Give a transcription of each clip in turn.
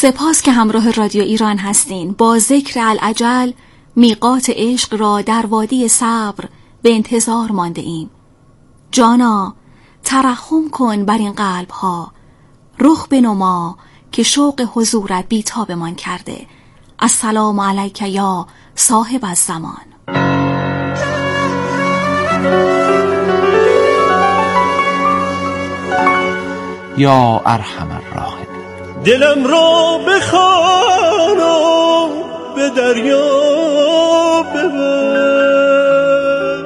سپاس که همراه رادیو ایران هستین. با ذکر العجل میقات عشق را در وادی صبر به انتظار مانده ایم. جانا ترحم کن بر این قلب ها، رخ بنما که شوق حضورت بیتابمان کرده. السلام علیک یا صاحب الزمان. یا ارحم الراحمین. دلم را بخوان و به دریا ببر،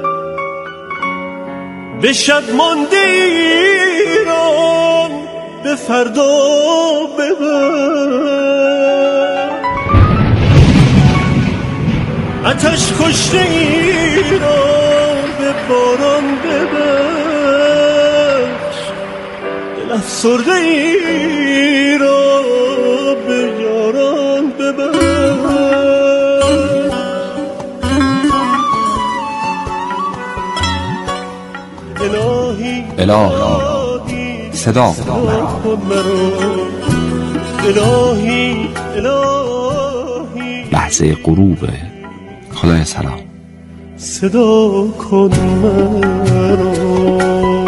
به شب مانده ایران به فردا ببر، آتش کشته ایران به باران ببخش، دل افسرده ای را به یاران ببر. الهی صدا کن مرا، الهی لحظه غروب. خدای سلام صدا کن مرا.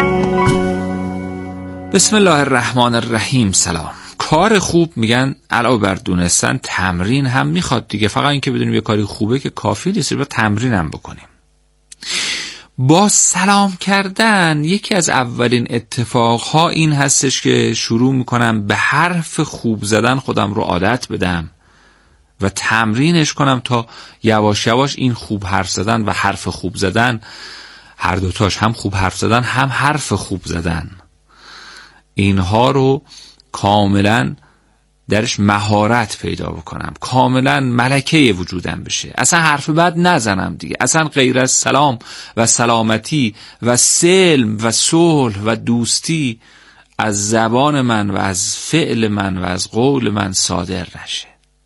بسم الله الرحمن الرحیم. سلام. کار خوب میگن علاوه بر دونستن تمرین هم میخواد دیگه. فقط اینکه بدونیم یه کاری خوبه که کافی نیست، باید تمرین هم بکنیم. با سلام کردن یکی از اولین اتفاقها این هستش که شروع میکنم به حرف خوب زدن خودم رو عادت بدم و تمرینش کنم تا یواش یواش این خوب حرف زدن و حرف خوب زدن، هر دوتاش، هم خوب حرف زدن هم حرف خوب زدن، اینها رو کاملا درش مهارت پیدا بکنم، کاملا ملکه وجودم بشه، اصلا حرف بد نزنم دیگه، اصلا غیر از سلام و سلامتی و سلم و صلح و دوستی از زبان من و از فعل من و از قول من صادر نشه.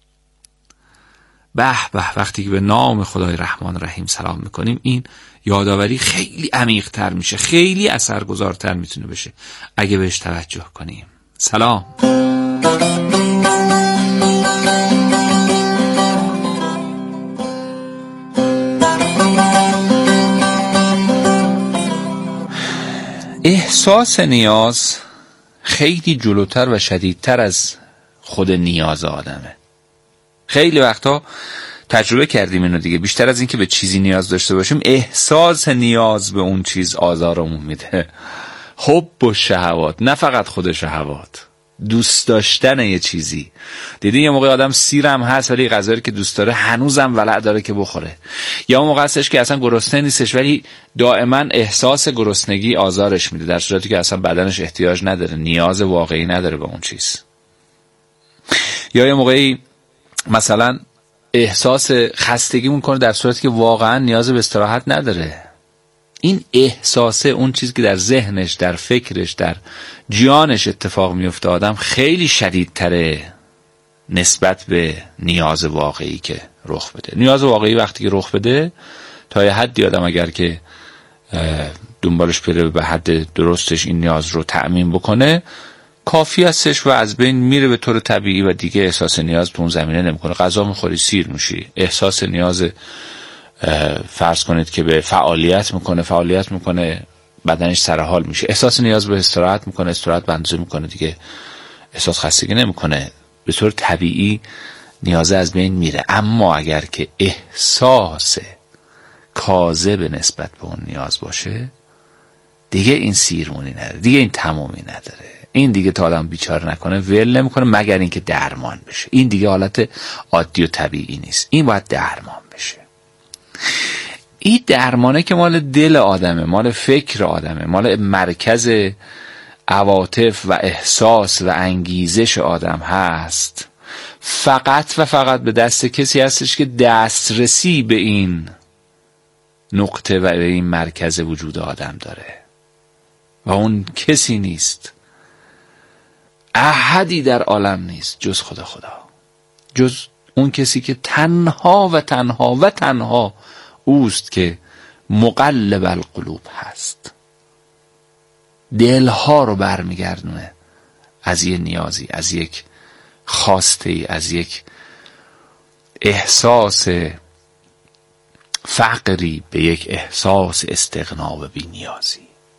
به به، وقتی که به نام خدای رحمان رحیم سلام میکنیم این یادآوری خیلی عمیق تر میشه، خیلی اثرگذارتر میتونه بشه اگه بهش توجه کنیم. سلام. احساس نیاز خیلی جلوتر و شدیدتر از خود نیاز آدمه. خیلی وقتا تجربه کردیم اینو دیگه، بیشتر از این که به چیزی نیاز داشته باشیم احساس نیاز به اون چیز آزارمون میده. حب و شهوات، نه فقط خود شهوات، دوست داشتن یه چیزی. دیدی یه موقع آدم سیرم هست ولی غذایی که دوست داره هنوزم ولع داره که بخوره، یا اون موقع هستش که اصلا گرسنه نیستش ولی دائما احساس گرسنگی آزارش میده، در صورتی که اصلا بدنش احتیاج نداره، نیاز واقعی نداره به اون چیز. یا یه موقعی مثلا احساس خستگی میکنه در صورتی که واقعا نیاز به استراحت نداره. این احساسه، اون چیزی که در ذهنش، در فکرش، در جانش اتفاق میفته آدم خیلی شدیدتره نسبت به نیاز واقعی که رخ بده. نیاز واقعی وقتی که رخ بده تا یه حدی آدم اگر که دنبالش بره به حد درستش این نیاز رو تأمین بکنه کافی هستش و از بین میره به طور طبیعی و دیگه احساس نیاز تو اون زمینه نمیکنه. غذا میخوری سیر میشی، احساس نیاز فرض کنید که به فعالیت میکنه بدنش سرحال میشه، احساس نیاز به استراحت میکنه، استراحت بندازه میکنه، دیگه احساس خستگی نمیکنه، به طور طبیعی نیاز از بین میره. اما اگر که احساس کاذب نسبت به اون نیاز باشه دیگه این سیرمونی نداره، دیگه این تمومی نداره، این دیگه تا آدم بیچاره نکنه ول نمیکنه مگر اینکه درمان بشه. این دیگه حالت عادی و طبیعی نیست، این باید درمان بشه. این درمانه که مال دل آدمه، مال فکر آدمه، مال مرکز عواطف و احساس و انگیزش آدم هست، فقط و فقط به دست کسی هستش که دسترسی به این نقطه و به این مرکز وجود آدم داره و اون کسی نیست، احدی در عالم نیست جز خدا، جز اون کسی که تنها و تنها و تنها اوست که مقلب القلوب هست، دلها رو برمیگردونه از یه نیازی، از یک خواسته ای از یک احساس فقری به یک احساس استغنا و بی‌نیازی.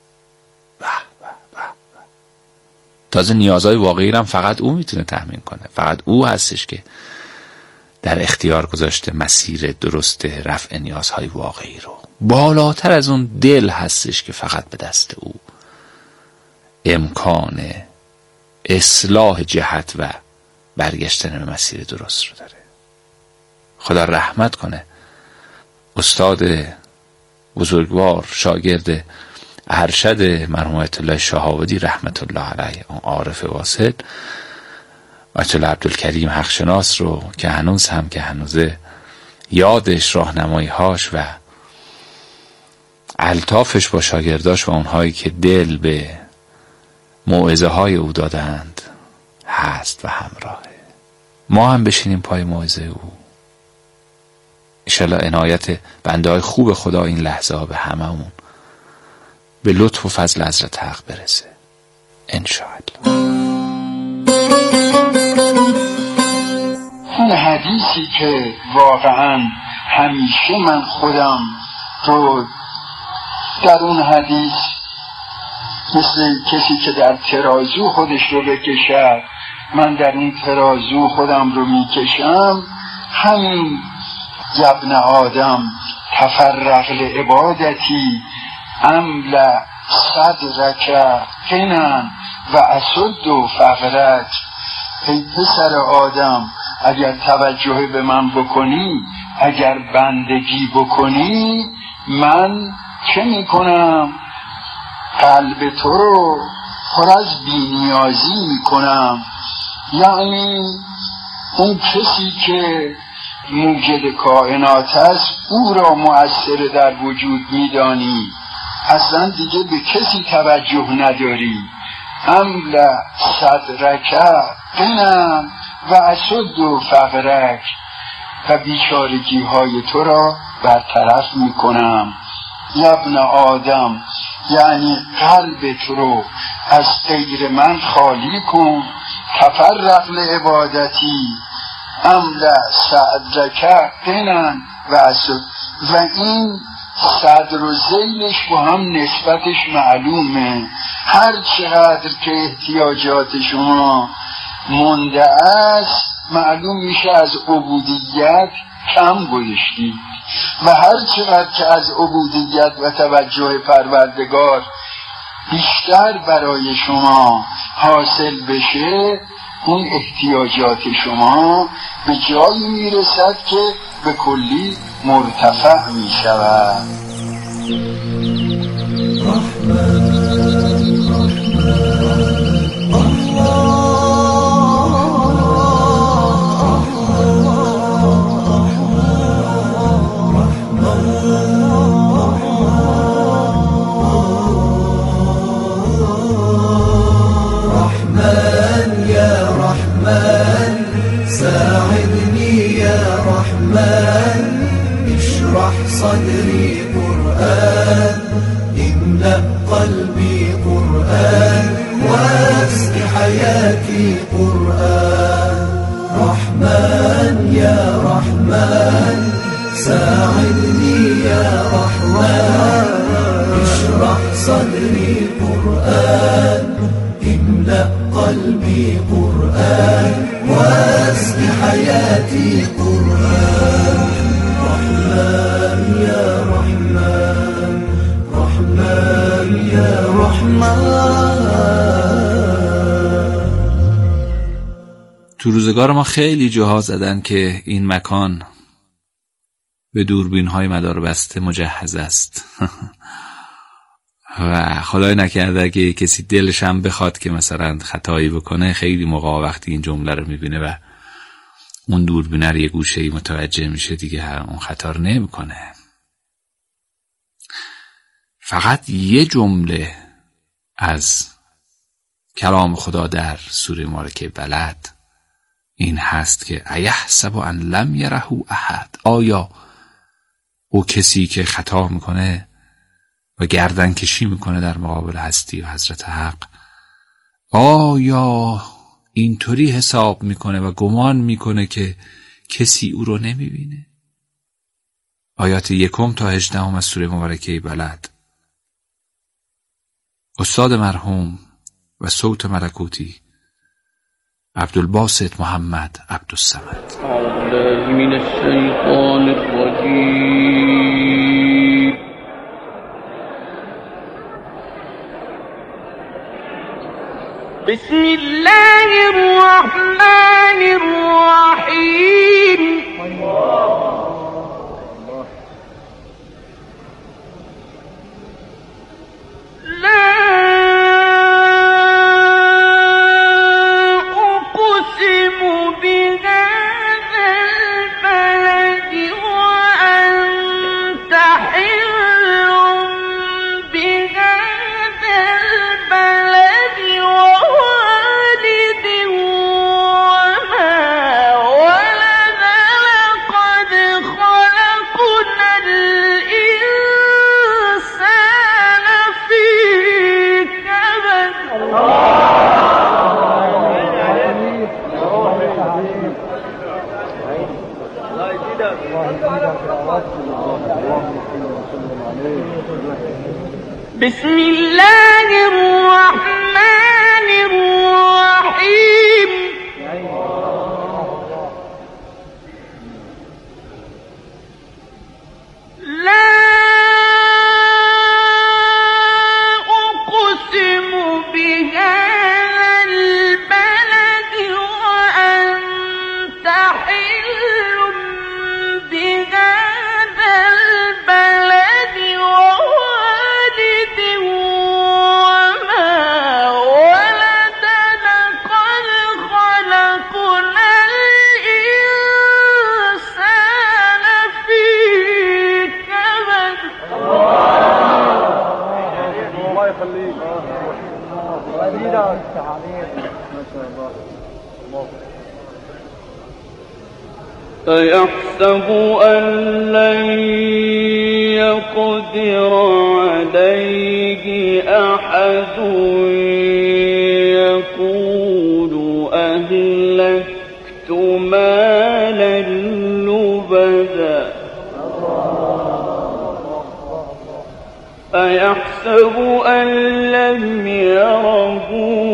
تازه نیازهای واقعی هم فقط او میتونه تامین کنه. فقط او هستش که در اختیار گذاشته مسیر درست رفع نیازهای واقعی رو. بالاتر از اون دل هستش که فقط به دست او امکان اصلاح جهت و برگشتن به مسیر درست رو داره. خدا رحمت کنه استاد بزرگوار شاگرد ارشد مرحوم آیت الله شهابادی رحمت الله علیه، اون عارف واصل، آیت الله عبدالکریم حقشناس رو که هنوزه یادش، راهنمایی‌هاش و الطافش با شاگرداش و اونهایی که دل به موعظه های او دادند هست و همراهه. ما هم بشینیم پای موعظه او. انشالله عنایت بنده های خوب خدا این لحظه ها به هممون به لطف و فضل حضرت حق برسه انشاءالله. اون حدیثی که واقعا همیشه من خودم رو در اون حدیث مثل کسی که در ترازو خودش رو بکشد، من در این ترازو خودم رو میکشم، همین ابن آدم تفرغ لعبادتی املا صدرک غنی و اسد فقرک. ای پسر آدم اگر توجه به من بکنی، اگر بندگی بکنی، من چه میکنم؟ قلب تو رو پر از بی‌نیازی میکنم. یعنی اون کسی که موجد کائنات است او را مؤثر در وجود میدانی، اصلا دیگه به کسی توجه نداری. املا صدرک غنی و اسد فقرک، و بیچارگی های تو را برطرف میکنم. ابن آدم یعنی قلب تو رو از غیر من خالی کن. تفرغ لعبادتی املا صدرک غنی و اسد. و این صدر و ذیلش با هم نسبتش معلومه. هر چقدر که احتیاجات شما مونده است معلوم میشه از عبودیت کم گذاشتید، و هر چقدر که از عبودیت و توجه پروردگار بیشتر برای شما حاصل بشه، اون احتیاجات شما به جایی میرسد که به کلی مرتفع میشود. صدري قرآن املأ قلبي قرآن واسق حياتي قرآن. رحمن يا رحمن ساعدني يا رحمن اشرح صدري قرآن املأ قلبي قرآن واسق حياتي قرآن. رحمن يا رحمن رحمن يا رحمن. تو روزگار ما خیلی جاها زدن که این مکان به دوربین‌های مدار بسته مجهز است و خدای نکرده اگه کسی دلش هم بخواد که مثلا خطایی بکنه، خیلی موقع وقتی این جمله رو میبینه و اون دوربینه رو یه گوشه‌ای متوجه میشه، دیگه اون خطا رو نمیکنه. فقط یه جمله از کلام خدا در سوره مبارکه بلد این هست که ایحسب ان لم یره احد. آیا او کسی که خطا میکنه و گردن کشی میکنه در مقابل هستی و حضرت حق، آیا اینطوری حساب میکنه و گمان میکنه که کسی او رو نمیبینه. آیات 1 تا 18 از سوره مبارکه بلد. استاد مرحوم و صوت ملکوتی عبدالباسط محمد عبدالصمد. اعوذ من الشیطان الرجیم. بسم الله الرحمن الرحیم. بسم الله الرحمن الرحیم. لا أقسم بهذا البلد وأنت حل بهذا البلد ووالد وما ولد. لقد خلقنا الإنسان في كبد. الله يخليك. أيحسب أن لن يقدر عليه أحد يقول أهلكت مالا لبدا. أيحسب أن لم يره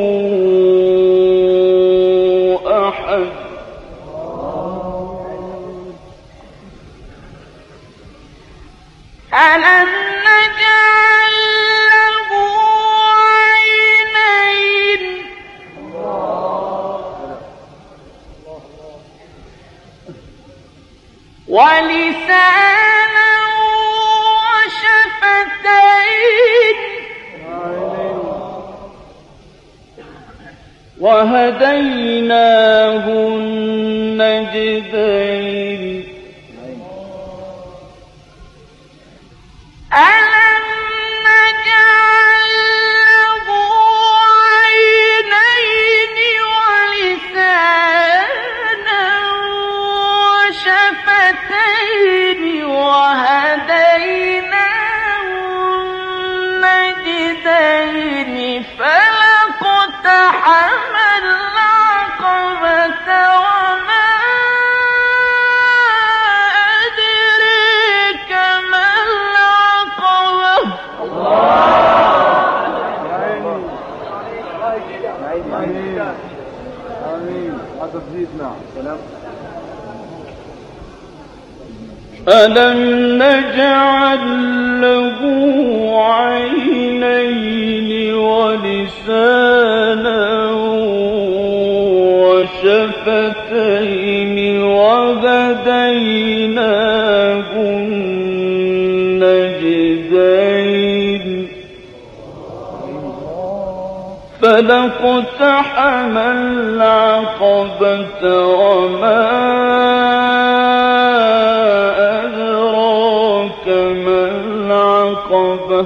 أحد. ألم نجعل له عينين ولسانا وشفتين وهديناه النجدين. ألم نجعل له عينين ولسانا وشفتين وهديناه النجدين. فلاقتحم العقبة وما أدريك ما العقبة. آمين. هذا تزيدنا. سلام. ألم نجعل له عينين ولسانا وشفتين وهديناه النجدين. فلاقتحم العقبة وما أدراك ما العقبة.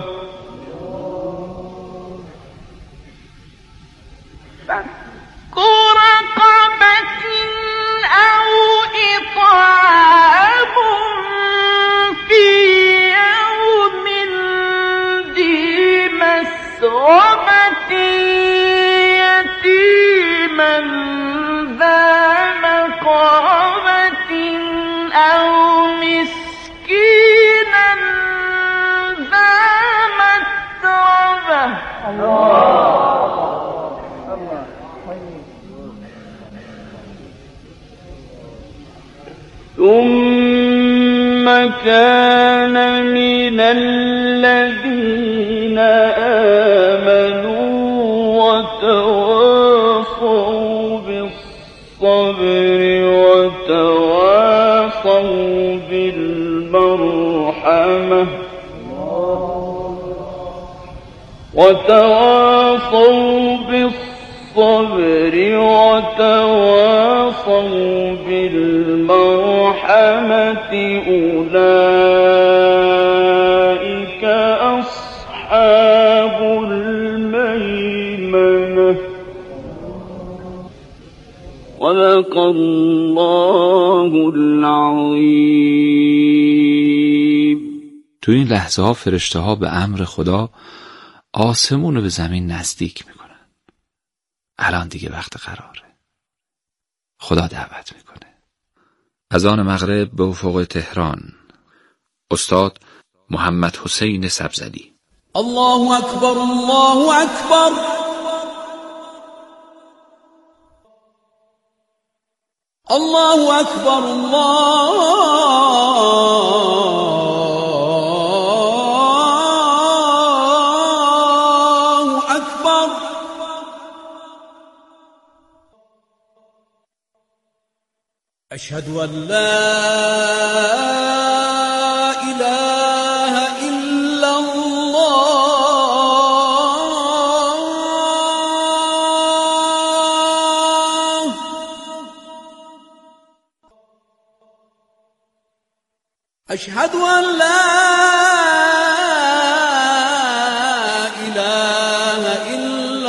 فك رقبة أو إطعام في يوم ذي مسغبة يتيما كان من الذين آمنوا وتواصوا بالصبر وتواصوا بالمرحمة وتواصوا بالصبر وتواصوا بالمرحمة أولئك أصحاب الميمنة صدق الله العظیم. تو این لحظه ها فرشته ها به امر خدا آسمون رو به زمین نزدیک میکنن. الان دیگه وقت قراره. خدا دعوت میکنه. اذان مغرب به افق تهران. استاد محمد حسین سبزلی. الله اکبر الله اکبر. الله اکبر الله اکبر. اشهد ان لا اله الا الله. اشهد ان لا اله الا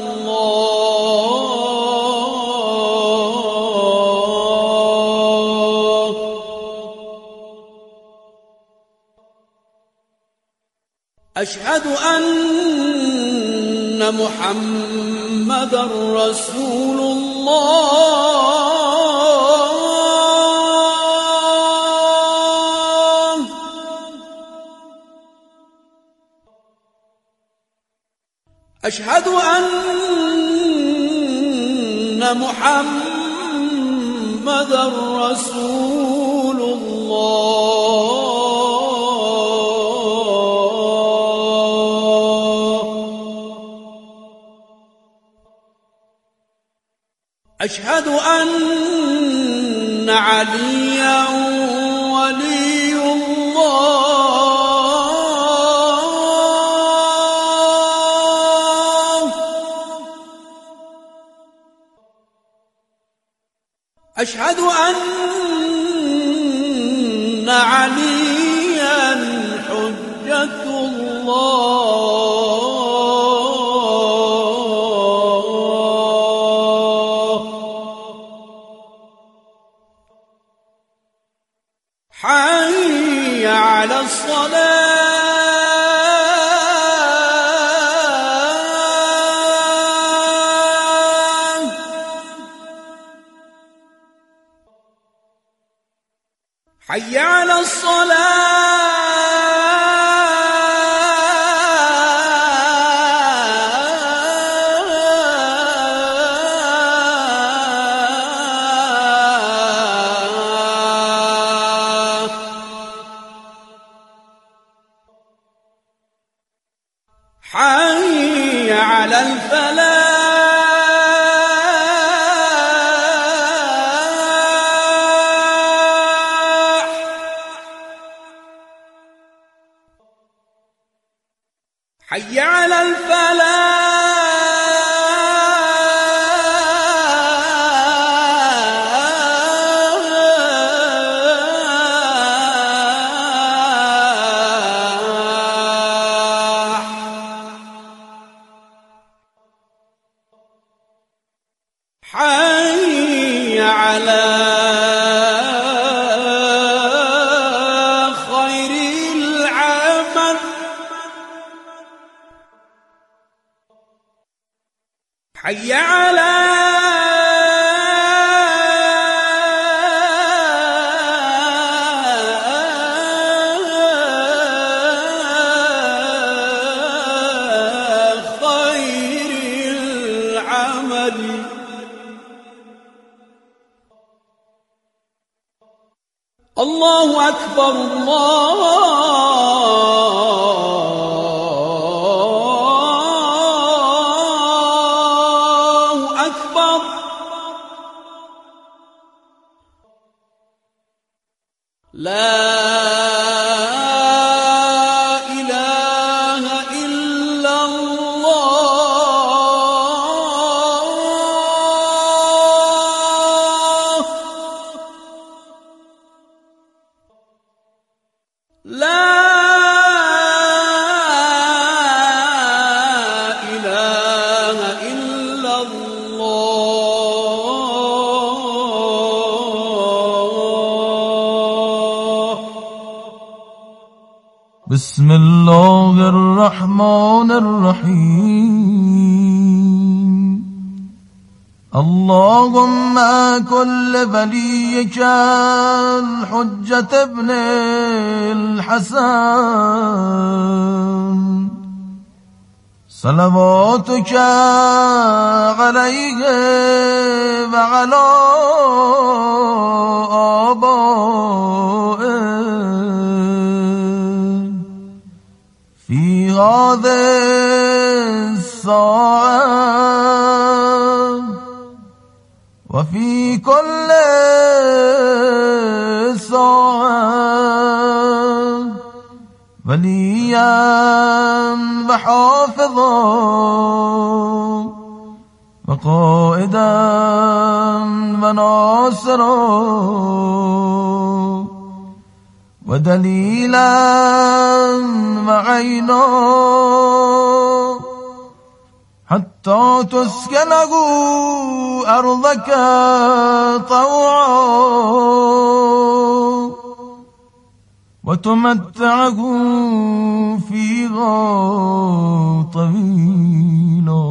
الله. اشهد ان محمد رسول الله. اشهد ان محمد رسول الله. اشهد ان عليا ولي الله. اشهد ان عليا حجة الله. حي على الصلاة. حي على الصلاة. حي على الفلاح. حي على الفلاح. حي على خير العمل. حي على خير العمل. الله الله أكبر الله أكبر لا إله إلا الله لا إله إلا الله بسم الله الرحمن الرحيم اللهم كل وليك الحجة ابن الحسن صلواتك عليه وعلى آبائه في هذه الساعة وفي كل ساعة وليا وحافظا وقائدا وناصرا ودليلا وعينا حتى تسكنه أرضك طوعا وتمتعه فيها طويلا.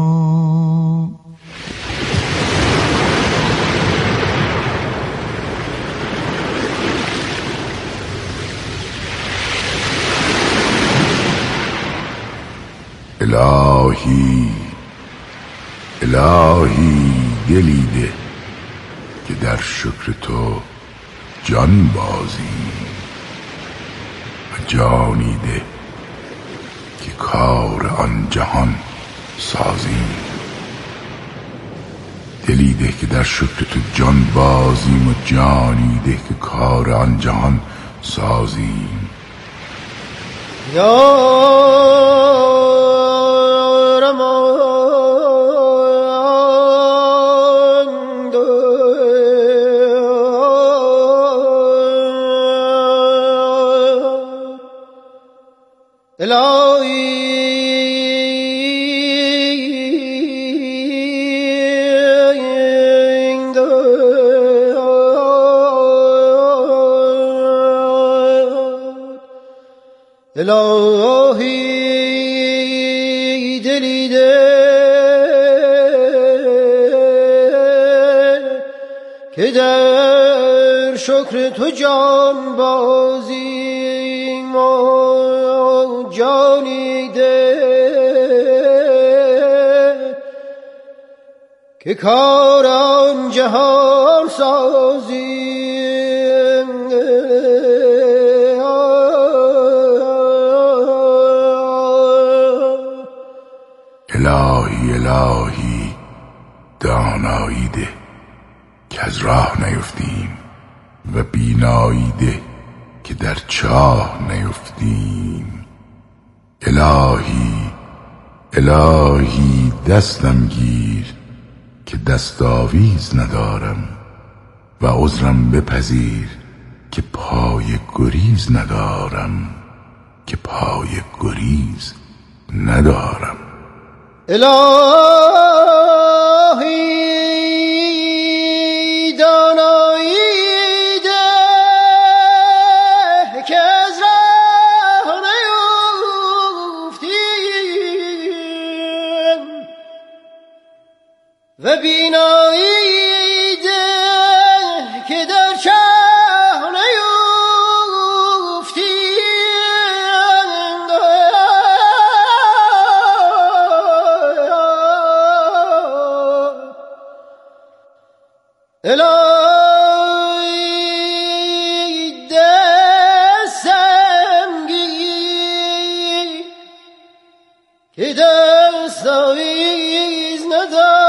الهی دلی ده که در شکر تو جان بازی و جانی ده که کار آن جهان سازی. دلی ده که در شکر تو جان بازیم و جانی ده که کار آن جهان سازیم. یا الهی دلی ده که در شکر تو جان بازی ما جانی ده که کار آن جهان سازی. الهی دانایی ده که از راه نیفتیم و بینایی ده که در چاه نیفتیم. الهی دستم گیر که دستاویز ندارم و عذرم بپذیر که پای گریز ندارم الهی دانایی ده که از راه نیفتیم و بینایی ده که در چاه نیفتیم. الهی دست آویز ندارد